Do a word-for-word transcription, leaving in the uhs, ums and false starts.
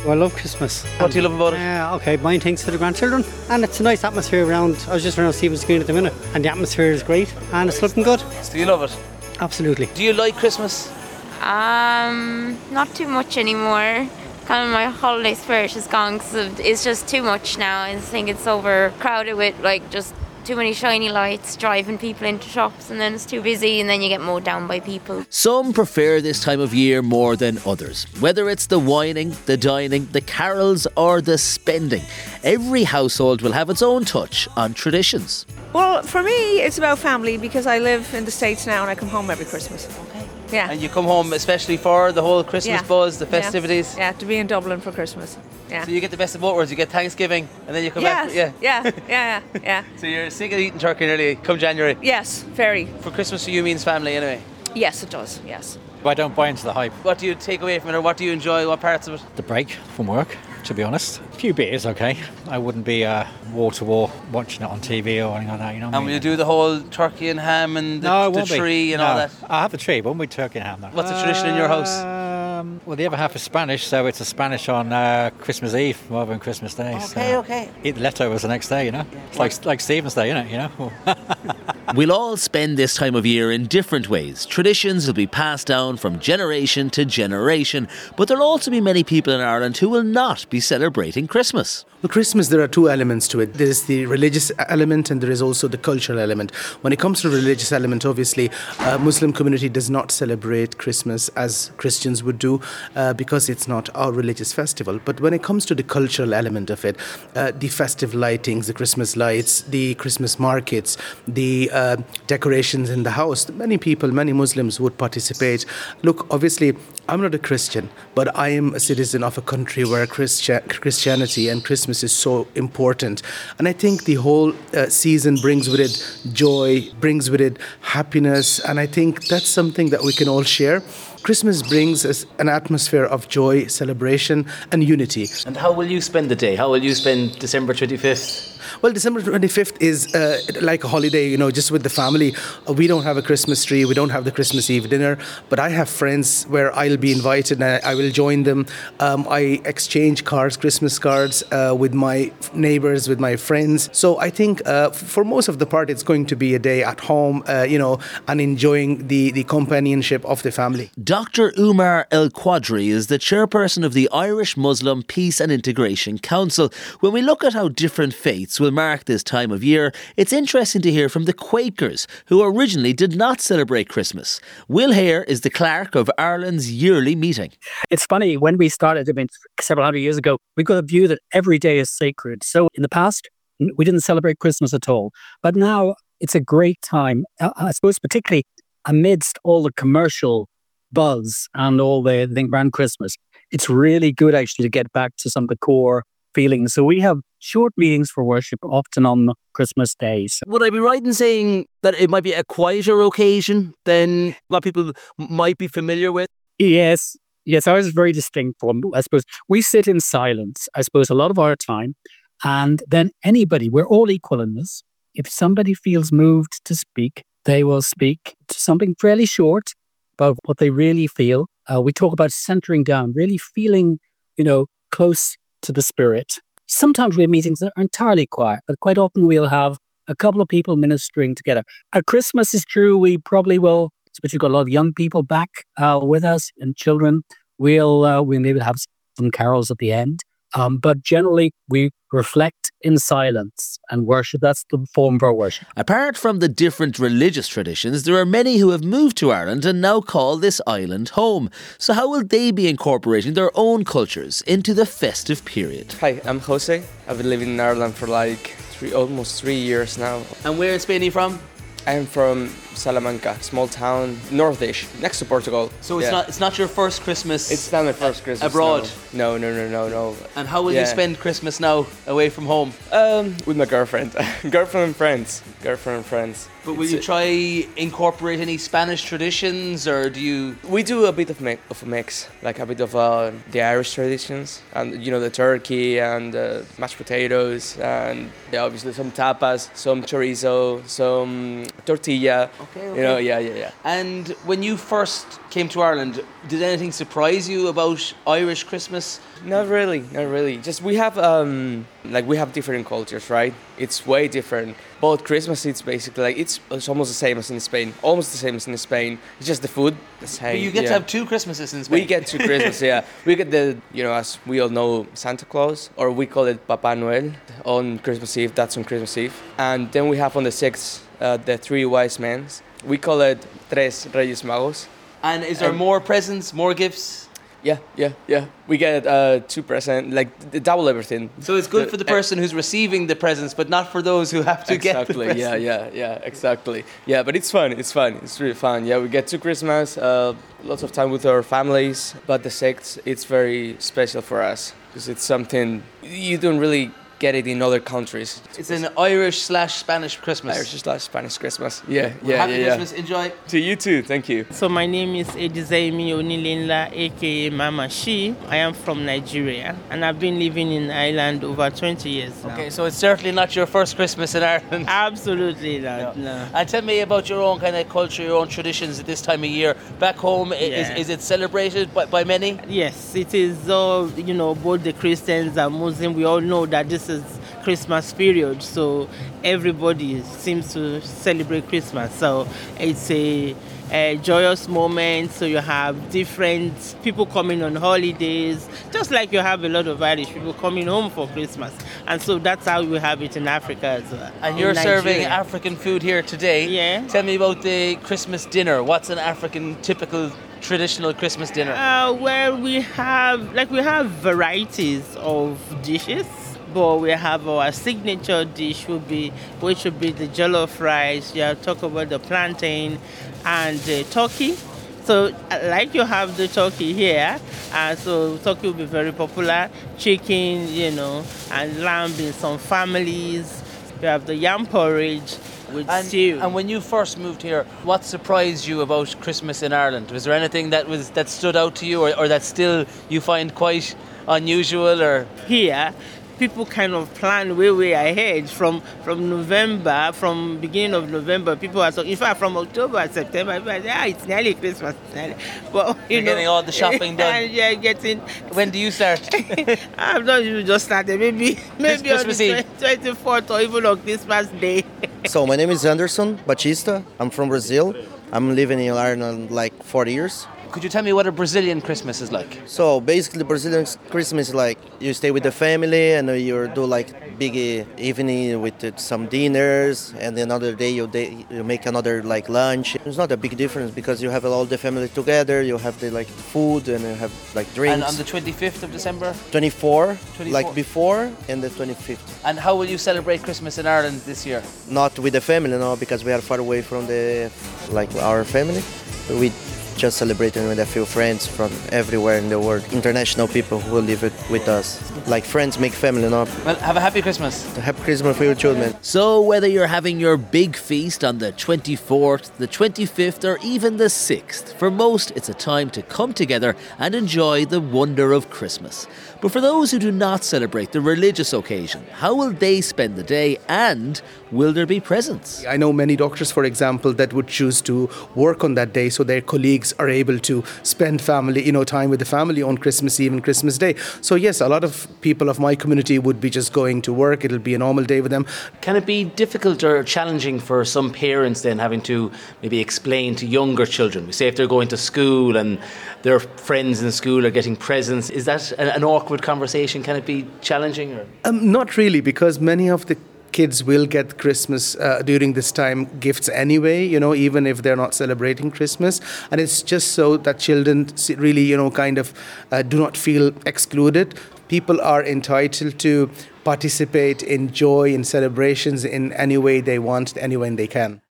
Oh, I love Christmas. What do you love about it? Uh, okay, buying things for the grandchildren, and it's a nice atmosphere around. I was just around Stephen's Green at the minute, and the atmosphere is great, and it's looking good. Do you love it? Absolutely. Do you like Christmas? Um, not too much anymore. Kind of my holiday spirit is gone because it's just too much now. I think it's overcrowded with like just too many shiny lights driving people into shops, and then it's too busy and then you get mowed down by people. Some prefer this time of year more than others. Whether it's the wining, the dining, the carols or the spending, every household will have its own touch on traditions. Well, for me, it's about family because I live in the States now and I come home every Christmas. Okay. Yeah. And you come home especially for the whole Christmas Yeah. buzz, the festivities? Yeah. yeah, to be in Dublin for Christmas. Yeah. So you get the best of both worlds. You get Thanksgiving and then you come yes. back. Yeah. yeah, yeah, yeah, yeah. So you're sick of eating turkey nearly come January. Yes, very. For Christmas for you means family anyway. Yes, it does, yes. I don't buy into the hype. What do you take away from it, or what do you enjoy? What parts of it? The break from work, to be honest. A few beers, okay. I wouldn't be uh, wall to wall watching it on T V or anything like that, you know what I And mean? will you do the whole turkey and ham and the, No, it the won't be. tree and No. all that? I have a tree, but won't be turkey and ham though. What's the tradition in your house? Um, well, the other half is Spanish, so it's a Spanish on uh, Christmas Eve rather than Christmas Day. Okay, so okay. Eat the leftovers the next day, you know. It's like like Stephen's Day, isn't it? You know. We'll all spend this time of year in different ways. Traditions will be passed down from generation to generation, but there'll also be many people in Ireland who will not be celebrating Christmas. Well, Christmas, there are two elements to it. There's the religious element and there is also the cultural element. When it comes to the religious element, obviously, uh, Muslim community does not celebrate Christmas as Christians would do uh, because it's not our religious festival. But when it comes to the cultural element of it, uh, the festive lightings, the Christmas lights, the Christmas markets, the uh, decorations in the house, many people, many Muslims would participate. Look, obviously, I'm not a Christian, but I am a citizen of a country where Christi- Christianity and Christmas is so important. And I think the whole uh, season brings with it joy, brings with it happiness. And I think that's something that we can all share. Christmas brings us an atmosphere of joy, celebration and unity. And how will you spend the day? How will you spend December twenty-fifth? Well, December twenty-fifth is uh, like a holiday, you know, just with the family. Uh, we don't have a Christmas tree, we don't have the Christmas Eve dinner, but I have friends where I'll be invited and I, I will join them. Um, I exchange cards, Christmas cards uh, with my neighbors, with my friends. So I think uh, for most of the part, it's going to be a day at home, uh, you know, and enjoying the, the companionship of the family. Doctor Umar El Quadri is the chairperson of the Irish Muslim Peace and Integration Council. When we look at how different faiths will mark this time of year, it's interesting to hear from the Quakers, who originally did not celebrate Christmas. Will Hare is the clerk of Ireland's yearly meeting. It's funny, when we started, I mean, several hundred years ago, we got a view that every day is sacred. So in the past, we didn't celebrate Christmas at all. But now it's a great time, I suppose, particularly amidst all the commercial buzz and all the thing around Christmas. It's really good actually to get back to some of the core feelings. So we have short meetings for worship, often on Christmas days. Would I be right in saying that it might be a quieter occasion than what people might be familiar with? Yes, yes, ours is very distinct from, I suppose, we sit in silence, I suppose, a lot of our time. And then anybody, we're all equal in this. If somebody feels moved to speak, they will speak to something fairly short about what they really feel. Uh, we talk about centering down, really feeling, you know, close to the spirit. Sometimes we have meetings that are entirely quiet, but quite often we'll have a couple of people ministering together. At Christmas is true, we probably will, especially got a lot of young people back uh, with us and children. We'll uh, we maybe have some carols at the end. Um, but generally, we reflect in silence and worship. That's the form of our worship. Apart from the different religious traditions, there are many who have moved to Ireland and now call this island home. So how will they be incorporating their own cultures into the festive period? Hi, I'm Jose. I've been living in Ireland for like three, almost three years now. And where in Spain are you from? I'm from Salamanca, small town, northish, next to Portugal. So it's yeah. not it's not your first Christmas. It's not my first Christmas abroad. No, no, no, no, no. And how will yeah. you spend Christmas now away from home? Um, with my girlfriend, girlfriend and friends, girlfriend and friends. But will It's you a- try incorporate any Spanish traditions, or do you? We do a bit of, mi- of a mix, like a bit of uh, the Irish traditions, and you know the turkey and uh, mashed potatoes, and yeah, obviously some tapas, some chorizo, some tortilla. Okay, okay. You know, yeah, yeah, yeah. And when you first came to Ireland, did anything surprise you about Irish Christmas? Not really, not really. Just we have um like we have different cultures, right? It's way different. But Christmas, it's basically like it's, it's almost the same as in Spain. Almost the same as in Spain. It's just the food. The same. But you get yeah. to have two Christmases in Spain. We get two Christmas, yeah. We get the, you know, as we all know, Santa Claus, or we call it Papa Noel on Christmas Eve. That's on Christmas Eve. And then we have on the sixth uh, the three wise men. We call it Tres Reyes Magos. And is there Um, more presents, more gifts? Yeah, yeah, yeah. We get uh, two presents, like the double everything. So it's good The- for the person who's receiving the presents, but not for those who have to get the Exactly. presents. Yeah, yeah, yeah. Exactly. Yeah, but it's fun. It's fun. It's really fun. Yeah, we get to Christmas, uh, lots of time with our families. But the sixth, it's very special for us because it's something you don't really get it in other countries. It's an Irish slash Spanish Christmas. Irish slash Spanish Christmas. Yeah, yeah, Happy yeah, yeah. Christmas. Enjoy. To you too. Thank you. So my name is Edizaimi Onilinla, aka Mama Shi. I am from Nigeria, and I've been living in Ireland over twenty years now. Okay, so it's certainly not your first Christmas in Ireland. Absolutely not. No. And tell me about your own kind of culture, your own traditions at this time of year. Back home, i- is, Yeah. is it celebrated by, by many? Yes, it is all, you know, both the Christians and Muslims, we all know that this is Christmas period, so everybody seems to celebrate Christmas. So it's a, a joyous moment. So you have different people coming on holidays, just like you have a lot of Irish people coming home for Christmas. And so that's how we have it in Africa as well. And in you're serving Nigeria. African food here today. Yeah. Tell me about the Christmas dinner. What's an African typical traditional Christmas dinner? Uh, well, we have like we have varieties of dishes, but we have our signature dish would be which would be the jollof rice. You talk about the plantain and the turkey. So, uh, like you have the turkey here, uh, so turkey will be very popular. Chicken, you know, and lamb in some families. You have the yam porridge with And, stew. and when you first moved here, what surprised you about Christmas in Ireland? Was there anything that was that stood out to you, or, or that still you find quite unusual? Or Here, people kind of plan way, way ahead from from November, from beginning of November. People are so, in fact, from October, September, people are saying, ah, it's nearly Christmas. It's nearly. But you You're know, getting all the shopping done. And yeah, getting. when do you start? I've not even just started. Maybe, maybe on Christmas the Eve. twenty-fourth or even on Christmas Day. So my name is Anderson Batista. I'm from Brazil. I'm living in Ireland like forty years. Could you tell me what a Brazilian Christmas is like? So basically, Brazilian Christmas is like you stay with the family and you do like big uh, evening with uh, some dinners, and then another day you, day you make another like lunch. It's not a big difference because you have all the family together. You have the like food and you have like drinks. And on the twenty-fifth of December? twenty-four, twenty-four. like before, and the twenty-fifth. And how will you celebrate Christmas in Ireland this year? Not with the family, no, because we are far away from the like our family. We just celebrating with a few friends from everywhere in the world. International people who will live it with us. Like friends make family, no? Well, have a happy Christmas. Happy Christmas for your children. So whether you're having your big feast on the twenty-fourth, the twenty-fifth or even the sixth, for most it's a time to come together and enjoy the wonder of Christmas. But for those who do not celebrate the religious occasion, how will they spend the day, and will there be presents? I know many doctors, for example, that would choose to work on that day so their colleagues are able to spend family, you know, time with the family on Christmas Eve and Christmas Day. So yes, a lot of people of my community would be just going to work. It'll be a normal day with them. Can it be difficult or challenging for some parents then having to maybe explain to younger children? Say if they're going to school and their friends in school are getting presents, is that an an awkward conversation? Can it be challenging? Or? Um, not really, because many of the kids will get Christmas uh, during this time gifts anyway, you know, even if they're not celebrating Christmas. And it's just so that children really, you know, kind of uh, do not feel excluded. People are entitled to participate in joy, in celebrations in any way they want, any way they can.